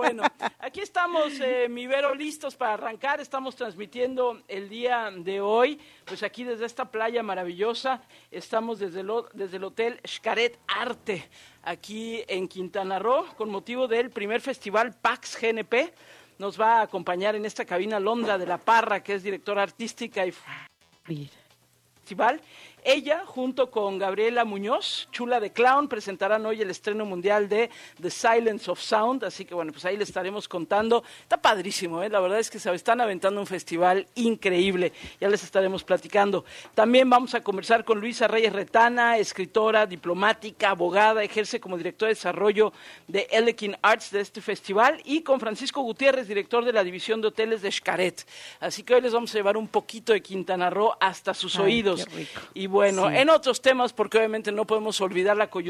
Bueno, aquí estamos, mi Vero, listos para arrancar. Estamos transmitiendo el día de hoy, pues aquí desde esta playa maravillosa. Estamos desde el Hotel Xcaret Arte, aquí en Quintana Roo, con motivo del primer festival PAX GNP. Nos va a acompañar en esta cabina Londra de la Parra, que es directora artística y festival. Ella, junto con Gabriela Muñoz, Chula de Clown, presentarán hoy el estreno mundial de The Silence of Sound, así que bueno, pues ahí les estaremos contando. Está padrísimo, la verdad es que se están aventando un festival increíble, ya les estaremos platicando. También vamos a conversar con Luisa Reyes Retana, escritora, diplomática, abogada, ejerce como directora de desarrollo de Elekin Arts de este festival, y con Francisco Gutiérrez, director de la división de hoteles de Xcaret. Así que hoy les vamos a llevar un poquito de Quintana Roo hasta sus oídos. Qué rico. Y bueno, sí, en otros temas, porque obviamente no podemos olvidar la coyuntura